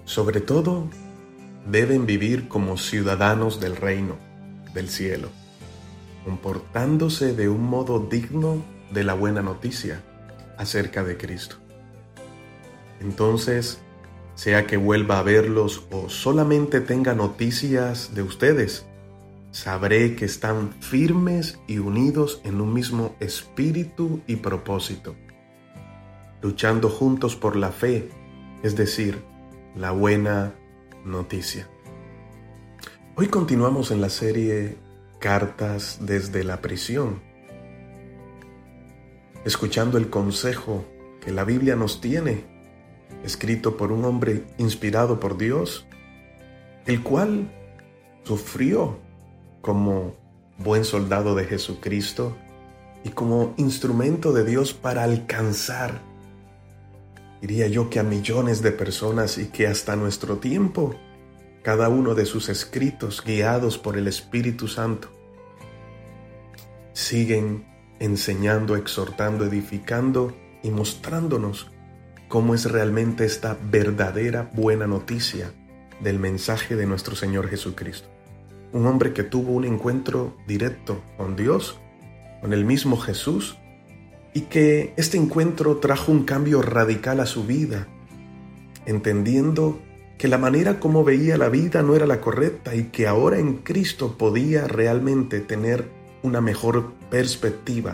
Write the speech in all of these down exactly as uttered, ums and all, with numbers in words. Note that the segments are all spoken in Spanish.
Sobre todo, deben vivir como ciudadanos del reino, del cielo, comportándose de un modo digno de la buena noticia acerca de Cristo. Entonces, sea que vuelva a verlos o solamente tenga noticias de ustedes, sabré que están firmes y unidos en un mismo espíritu y propósito, luchando juntos por la fe, es decir, la buena noticia. Hoy continuamos en la serie Cartas desde la prisión, escuchando el consejo que la Biblia nos tiene, escrito por un hombre inspirado por Dios, el cual sufrió como buen soldado de Jesucristo y como instrumento de Dios para alcanzar, diría yo, que a millones de personas, y que hasta nuestro tiempo, cada uno de sus escritos, guiados por el Espíritu Santo, siguen enseñando, exhortando, edificando y mostrándonos cómo es realmente esta verdadera buena noticia del mensaje de nuestro Señor Jesucristo. Un hombre que tuvo un encuentro directo con Dios, con el mismo Jesús, y que este encuentro trajo un cambio radical a su vida, entendiendo que la manera como veía la vida no era la correcta y que ahora en Cristo podía realmente tener una mejor perspectiva.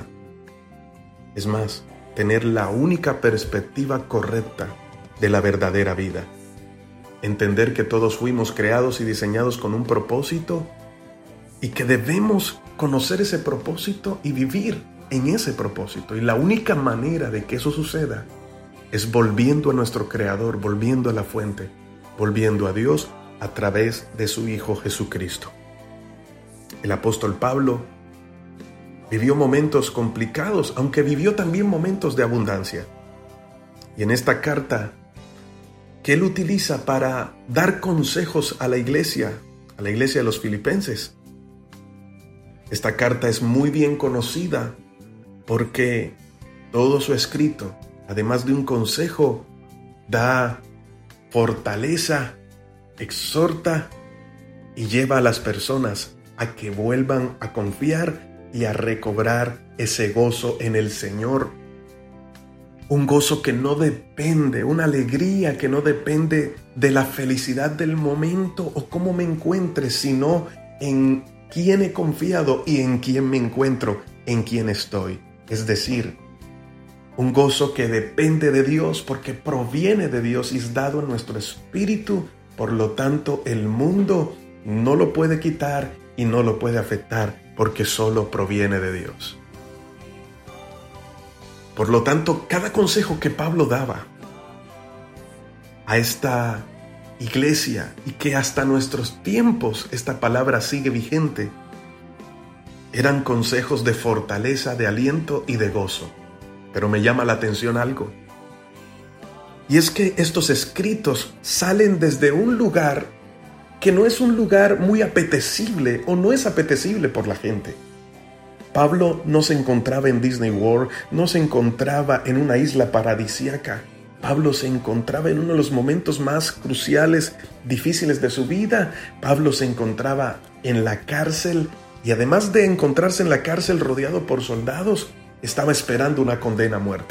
Es más, tener la única perspectiva correcta de la verdadera vida. Entender que todos fuimos creados y diseñados con un propósito y que debemos conocer ese propósito y vivir en ese propósito. Y la única manera de que eso suceda es volviendo a nuestro Creador, volviendo a la fuente, volviendo a Dios a través de su Hijo Jesucristo. El apóstol Pablo vivió momentos complicados, aunque vivió también momentos de abundancia. Y en esta carta que él utiliza para dar consejos a la iglesia, a la iglesia de los filipenses, esta carta es muy bien conocida porque todo su escrito, además de un consejo, da fortaleza, exhorta y lleva a las personas a que vuelvan a confiar y a recobrar ese gozo en el Señor. Un gozo que no depende, una alegría que no depende de la felicidad del momento o cómo me encuentre, sino en quién he confiado y en quién me encuentro, en quién estoy. Es decir, un gozo que depende de Dios porque proviene de Dios y es dado en nuestro espíritu. Por lo tanto, el mundo no lo puede quitar y no lo puede afectar porque solo proviene de Dios. Por lo tanto, cada consejo que Pablo daba a esta iglesia, y que hasta nuestros tiempos esta palabra sigue vigente, eran consejos de fortaleza, de aliento y de gozo. Pero me llama la atención algo, y es que estos escritos salen desde un lugar que no es un lugar muy apetecible o no es apetecible por la gente. Pablo no se encontraba en Disney World, no se encontraba en una isla paradisíaca. Pablo se encontraba en uno de los momentos más cruciales, difíciles de su vida. Pablo se encontraba en la cárcel y además de encontrarse en la cárcel rodeado por soldados, estaba esperando una condena a muerte.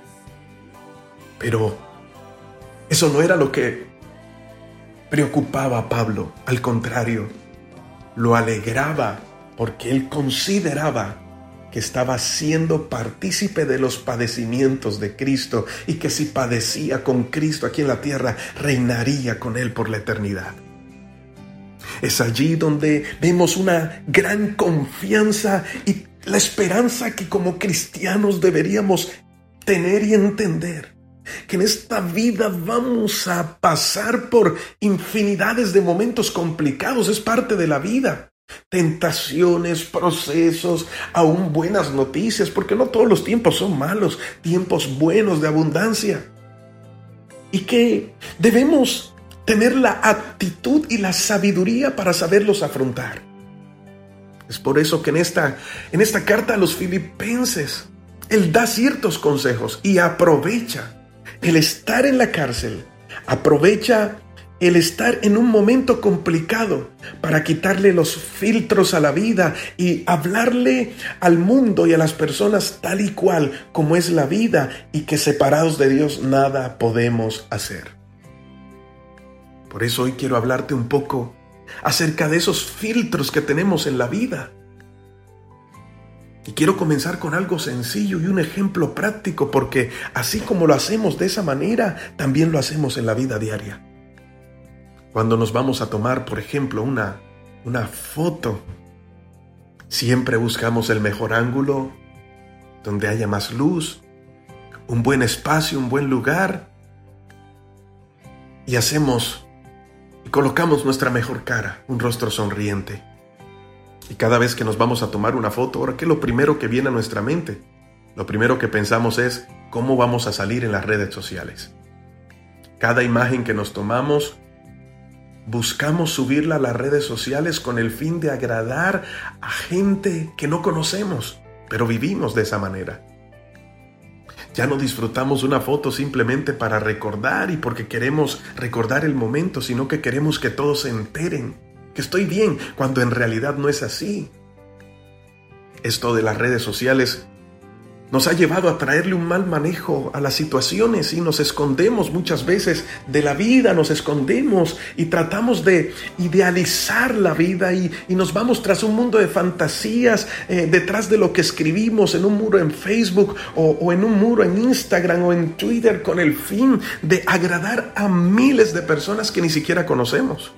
Pero eso no era lo que preocupaba a Pablo. Al contrario, lo alegraba porque él consideraba que estaba siendo partícipe de los padecimientos de Cristo y que si padecía con Cristo aquí en la tierra, reinaría con Él por la eternidad. Es allí donde vemos una gran confianza y la esperanza que como cristianos deberíamos tener y entender. Que en esta vida vamos a pasar por infinidades de momentos complicados, es parte de la vida. Tentaciones, procesos, aún buenas noticias, porque no todos los tiempos son malos, tiempos buenos de abundancia. Y que debemos tener la actitud y la sabiduría para saberlos afrontar. Es por eso que en esta, en esta carta a los filipenses, él da ciertos consejos y aprovecha el estar en la cárcel, aprovecha el estar en un momento complicado para quitarle los filtros a la vida y hablarle al mundo y a las personas tal y cual como es la vida, y que separados de Dios nada podemos hacer. Por eso hoy quiero hablarte un poco acerca de esos filtros que tenemos en la vida. Y quiero comenzar con algo sencillo y un ejemplo práctico, porque así como lo hacemos de esa manera, también lo hacemos en la vida diaria. Cuando nos vamos a tomar, por ejemplo, una, una foto, siempre buscamos el mejor ángulo, donde haya más luz, un buen espacio, un buen lugar, y hacemos y colocamos nuestra mejor cara, un rostro sonriente. Y cada vez que nos vamos a tomar una foto, ahora, ¿qué es lo primero que viene a nuestra mente? Lo primero que pensamos es cómo vamos a salir en las redes sociales. Cada imagen que nos tomamos, buscamos subirla a las redes sociales con el fin de agradar a gente que no conocemos, pero vivimos de esa manera. Ya no disfrutamos una foto simplemente para recordar y porque queremos recordar el momento, sino que queremos que todos se enteren que estoy bien, cuando en realidad no es así. Esto de las redes sociales nos ha llevado a traerle un mal manejo a las situaciones, y nos escondemos muchas veces de la vida, nos escondemos y tratamos de idealizar la vida, y, y nos vamos tras un mundo de fantasías, eh, detrás de lo que escribimos en un muro en Facebook o, o en un muro en Instagram o en Twitter, con el fin de agradar a miles de personas que ni siquiera conocemos.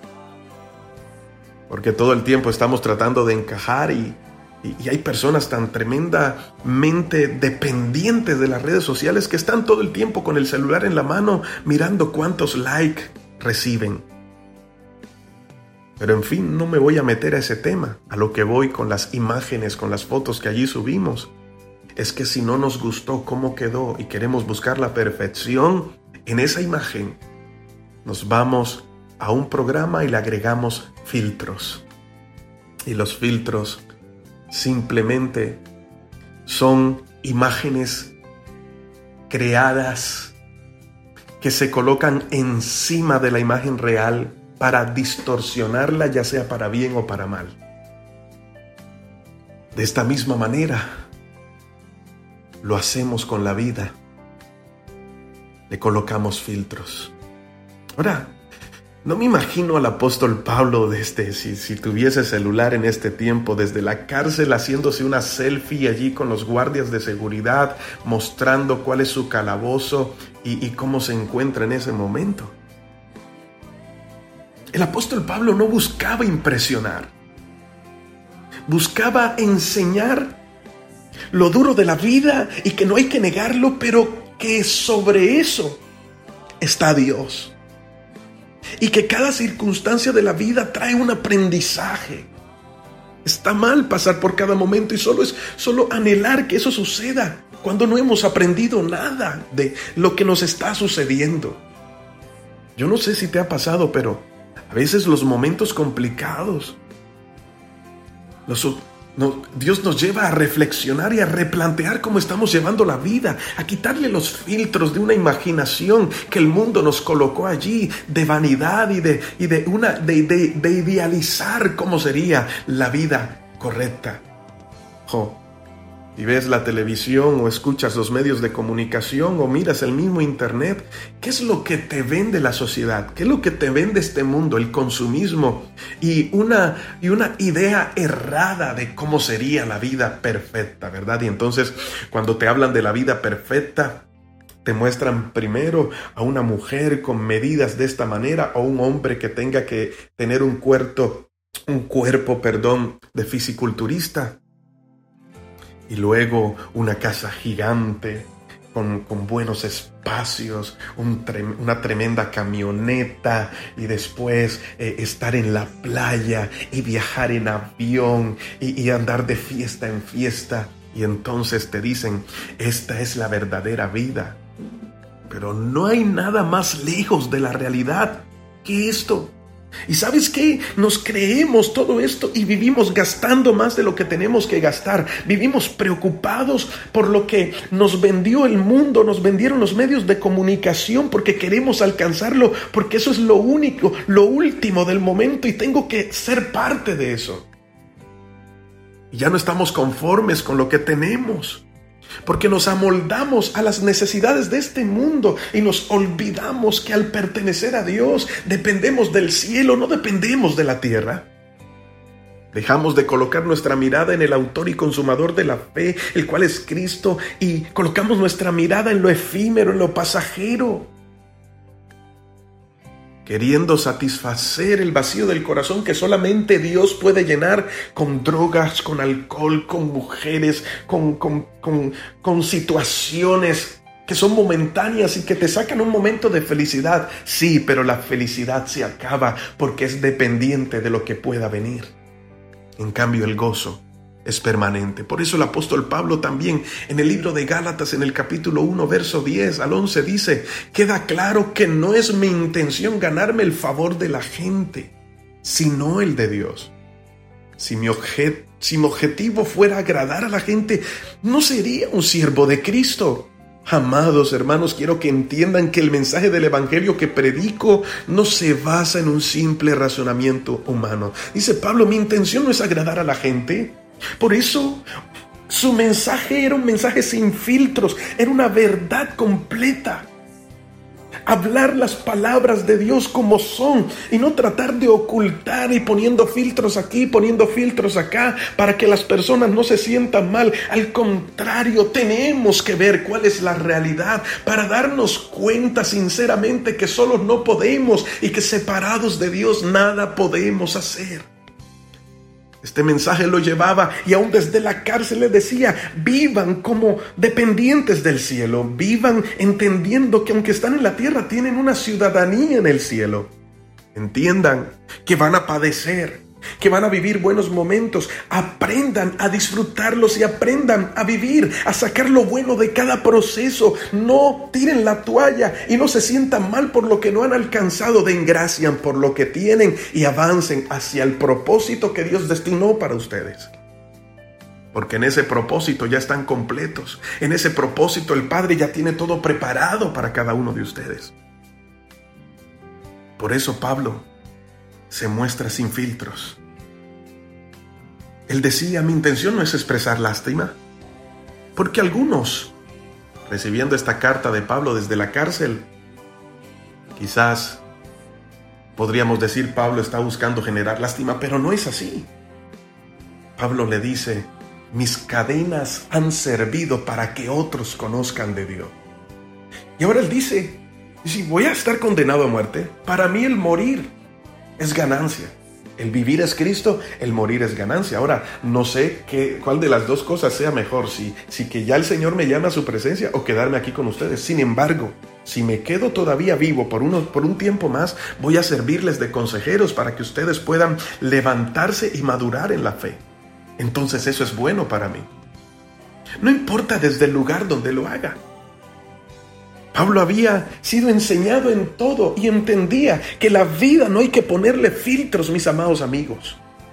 Porque todo el tiempo estamos tratando de encajar y, y, y hay personas tan tremendamente dependientes de las redes sociales que están todo el tiempo con el celular en la mano mirando cuántos likes reciben. Pero en fin, no me voy a meter a ese tema. A lo que voy con las imágenes, con las fotos que allí subimos, es que si no nos gustó cómo quedó y queremos buscar la perfección en esa imagen, nos vamos a un programa y le agregamos filtros. Y los filtros simplemente son imágenes creadas que se colocan encima de la imagen real para distorsionarla, ya sea para bien o para mal. De esta misma manera lo hacemos con la vida. Le colocamos filtros. Ahora, no me imagino al apóstol Pablo desde, si, si tuviese celular en este tiempo, desde la cárcel haciéndose una selfie allí con los guardias de seguridad, mostrando cuál es su calabozo y, y cómo se encuentra en ese momento. El apóstol Pablo no buscaba impresionar, buscaba enseñar lo duro de la vida y que no hay que negarlo, pero que sobre eso está Dios. Y que cada circunstancia de la vida trae un aprendizaje. Está mal pasar por cada momento y solo es solo anhelar que eso suceda cuando no hemos aprendido nada de lo que nos está sucediendo. Yo no sé si te ha pasado, pero a veces los momentos complicados, los, no, Dios nos lleva a reflexionar y a replantear cómo estamos llevando la vida, a quitarle los filtros de una imaginación que el mundo nos colocó allí, de vanidad y de, y de, una, de, de, de idealizar cómo sería la vida correcta. Oh, y ves la televisión o escuchas los medios de comunicación o miras el mismo internet, ¿qué es lo que te vende la sociedad? ¿Qué es lo que te vende este mundo? El consumismo y una, y una idea errada de cómo sería la vida perfecta, ¿verdad? Y entonces, cuando te hablan de la vida perfecta, te muestran primero a una mujer con medidas de esta manera o un hombre que tenga que tener un cuerpo, un cuerpo, perdón, de fisiculturista. Y luego una casa gigante con, con buenos espacios, un tre- una tremenda camioneta, y después eh, estar en la playa y viajar en avión y, y andar de fiesta en fiesta. Y entonces te dicen, esta es la verdadera vida. Pero no hay nada más lejos de la realidad que esto. ¿Y sabes qué? Nos creemos todo esto y vivimos gastando más de lo que tenemos que gastar. Vivimos preocupados por lo que nos vendió el mundo, nos vendieron los medios de comunicación porque queremos alcanzarlo, porque eso es lo único, lo último del momento y tengo que ser parte de eso. Y ya no estamos conformes con lo que tenemos, porque nos amoldamos a las necesidades de este mundo y nos olvidamos que al pertenecer a Dios dependemos del cielo, no dependemos de la tierra. Dejamos de colocar nuestra mirada en el autor y consumador de la fe, el cual es Cristo, y colocamos nuestra mirada en lo efímero, en lo pasajero, queriendo satisfacer el vacío del corazón que solamente Dios puede llenar con drogas, con alcohol, con mujeres, con, con, con, con situaciones que son momentáneas y que te sacan un momento de felicidad. Sí, pero la felicidad se acaba porque es dependiente de lo que pueda venir. En cambio, el gozo es permanente. Por eso el apóstol Pablo también en el libro de Gálatas, en el capítulo uno, verso diez al once, dice: queda claro que no es mi intención ganarme el favor de la gente, sino el de Dios. Si mi, objet- si mi objetivo fuera agradar a la gente, no sería un siervo de Cristo. Amados hermanos, quiero que entiendan que el mensaje del evangelio que predico no se basa en un simple razonamiento humano. Dice Pablo: mi intención no es agradar a la gente. Por eso su mensaje era un mensaje sin filtros, era una verdad completa. Hablar las palabras de Dios como son y no tratar de ocultar y poniendo filtros aquí, poniendo filtros acá para que las personas no se sientan mal. Al contrario, tenemos que ver cuál es la realidad para darnos cuenta sinceramente que solos no podemos y que separados de Dios nada podemos hacer. Este mensaje lo llevaba y aún desde la cárcel le decía: vivan como dependientes del cielo, vivan entendiendo que aunque están en la tierra tienen una ciudadanía en el cielo. Entiendan que van a padecer, que van a vivir buenos momentos, aprendan a disfrutarlos y aprendan a vivir, a sacar lo bueno de cada proceso. No tiren la toalla y no se sientan mal por lo que no han alcanzado. Den gracias por lo que tienen y avancen hacia el propósito que Dios destinó para ustedes. Porque en ese propósito ya están completos. En ese propósito el Padre ya tiene todo preparado para cada uno de ustedes. Por eso Pablo se muestra sin filtros. Él decía: mi intención no es expresar lástima, porque algunos, recibiendo esta carta de Pablo desde la cárcel, quizás podríamos decir: Pablo está buscando generar lástima, pero no es así. Pablo le dice: mis cadenas han servido para que otros conozcan de Dios. Y ahora él dice: si voy a estar condenado a muerte, para mí el morir es ganancia. El vivir es Cristo, el morir es ganancia. Ahora, no sé qué, cuál de las dos cosas sea mejor, si, si que ya el Señor me llame a su presencia o quedarme aquí con ustedes. Sin embargo, si me quedo todavía vivo por, uno, por un tiempo más, voy a servirles de consejeros para que ustedes puedan levantarse y madurar en la fe. Entonces eso es bueno para mí. No importa desde el lugar donde lo haga. Pablo había sido enseñado en todo y entendía que la vida no hay que ponerle filtros, mis amados amigos.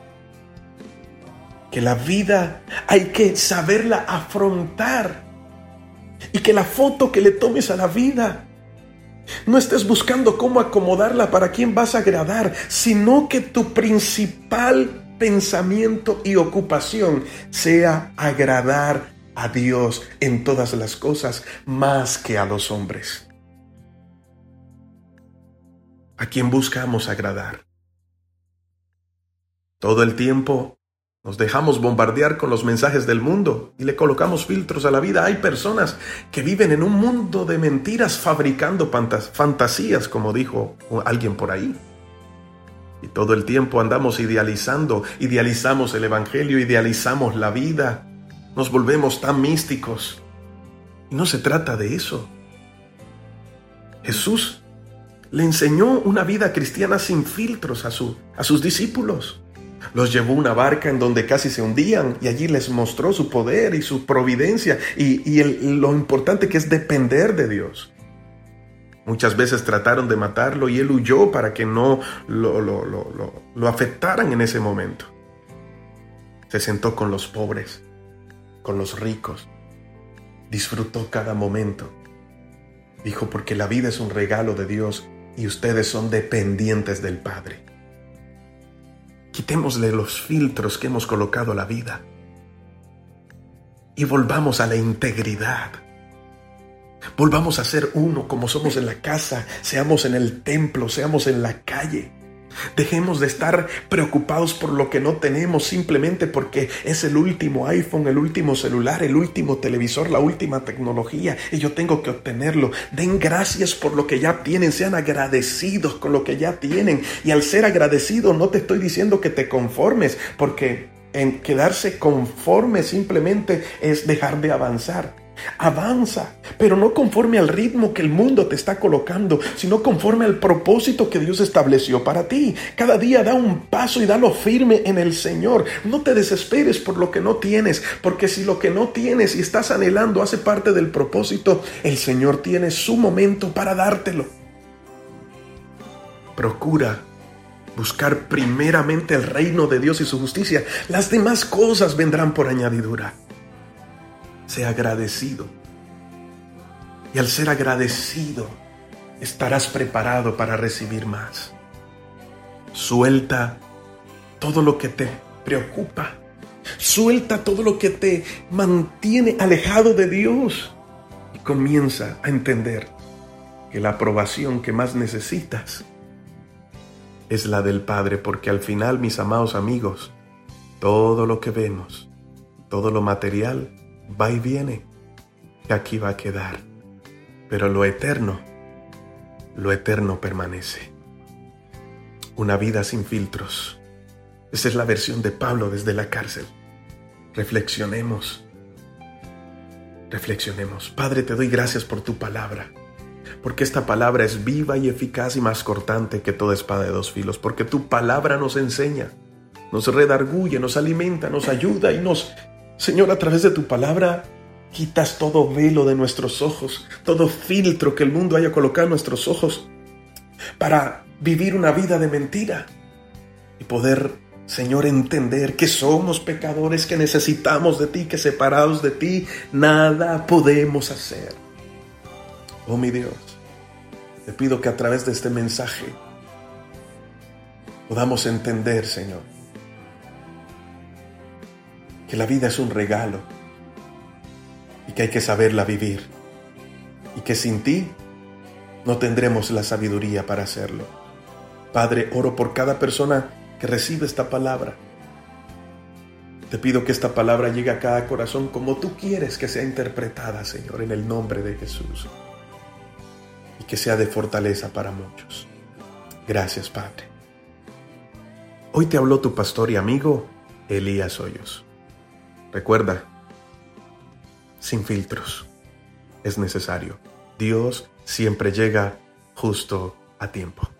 Que la vida hay que saberla afrontar. Y que la foto que le tomes a la vida, no estés buscando cómo acomodarla para quién vas a agradar, sino que tu principal pensamiento y ocupación sea agradar a Dios en todas las cosas, más que a los hombres. ¿A quién buscamos agradar? Todo el tiempo nos dejamos bombardear con los mensajes del mundo y le colocamos filtros a la vida. Hay personas que viven en un mundo de mentiras fabricando fantasías, como dijo alguien por ahí. Y todo el tiempo andamos idealizando, idealizamos el evangelio, idealizamos la vida. Nos volvemos tan místicos. Y no se trata de eso. Jesús le enseñó una vida cristiana sin filtros a, su, a sus discípulos. Los llevó a una barca en donde casi se hundían y allí les mostró su poder y su providencia y, y el, lo importante que es depender de Dios. Muchas veces trataron de matarlo y él huyó para que no lo, lo, lo, lo, lo afectaran en ese momento. Se sentó con los pobres, con los ricos. Disfrutó cada momento. Dijo, porque la vida es un regalo de Dios y ustedes son dependientes del Padre. Quitémosle los filtros que hemos colocado a la vida y volvamos a la integridad. Volvamos a ser uno como somos en la casa, seamos en el templo, seamos en la calle. Dejemos de estar preocupados por lo que no tenemos simplemente porque es el último iPhone, el último celular, el último televisor, la última tecnología y yo tengo que obtenerlo. Den gracias por lo que ya tienen, sean agradecidos con lo que ya tienen. Y al ser agradecido no te estoy diciendo que te conformes, porque en quedarse conforme simplemente es dejar de avanzar. Avanza, pero no conforme al ritmo que el mundo te está colocando, sino conforme al propósito que Dios estableció para ti. Cada día da un paso y dalo firme en el Señor. No te desesperes por lo que no tienes, porque si lo que no tienes y estás anhelando hace parte del propósito, el Señor tiene su momento para dártelo. Procura buscar primeramente el reino de Dios y su justicia. Las demás cosas vendrán por añadidura. Sea agradecido. Y al ser agradecido, estarás preparado para recibir más. Suelta todo lo que te preocupa. Suelta todo lo que te mantiene alejado de Dios. Y comienza a entender que la aprobación que más necesitas es la del Padre, porque al final, mis amados amigos, todo lo que vemos, todo lo material, va y viene, y aquí va a quedar. Pero lo eterno, lo eterno permanece. Una vida sin filtros. Esa es la versión de Pablo desde la cárcel. Reflexionemos. Reflexionemos. Padre, te doy gracias por tu palabra, porque esta palabra es viva y eficaz y más cortante que toda espada de dos filos, porque tu palabra nos enseña, nos redarguye, nos alimenta, nos ayuda y nos... Señor, a través de tu palabra, quitas todo velo de nuestros ojos, todo filtro que el mundo haya colocado en nuestros ojos para vivir una vida de mentira y poder, Señor, entender que somos pecadores, que necesitamos de ti, que separados de ti, nada podemos hacer. Oh, mi Dios, te pido que a través de este mensaje podamos entender, Señor, que la vida es un regalo y que hay que saberla vivir y que sin ti no tendremos la sabiduría para hacerlo. Padre, oro por cada persona que recibe esta palabra. Te pido que esta palabra llegue a cada corazón como tú quieres que sea interpretada, Señor, en el nombre de Jesús, y que sea de fortaleza para muchos. Gracias, Padre. Hoy te habló tu pastor y amigo, Elías Hoyos. Recuerda, sin filtros, es necesario. Dios siempre llega justo a tiempo.